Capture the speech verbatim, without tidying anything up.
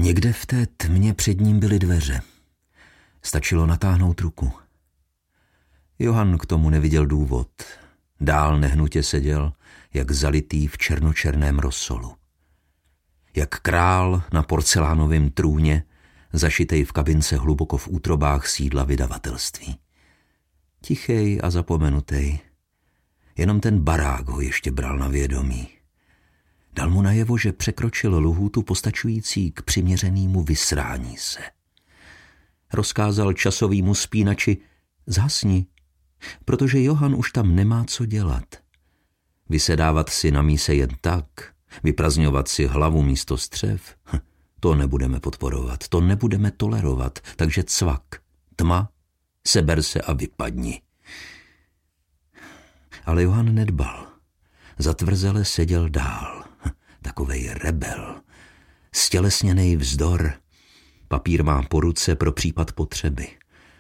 Někde v té tmě před ním byly dveře. Stačilo natáhnout ruku. Johann k tomu neviděl důvod. Dál nehnutě seděl, jak zalitý v černočerném rozsolu. Jak král na porcelánovém trůně, zašitej v kabince hluboko v útrobách sídla vydavatelství. Tichej a zapomenutej. Jenom ten barák ho ještě bral na vědomí. Dal mu najevo, že překročil lhůtu postačující k přiměřenému vysrání se. Rozkázal časovýmu spínači: zhasni, protože Johann už tam nemá co dělat. Vysedávat si na míse jen tak, vyprazňovat si hlavu místo střev, hm, to nebudeme podporovat, to nebudeme tolerovat, takže cvak, tma, seber se a vypadni. Ale Johann nedbal. Zatvrzele seděl dál. Takovej rebel. Stělesněnej vzdor. Papír má po ruce pro případ potřeby.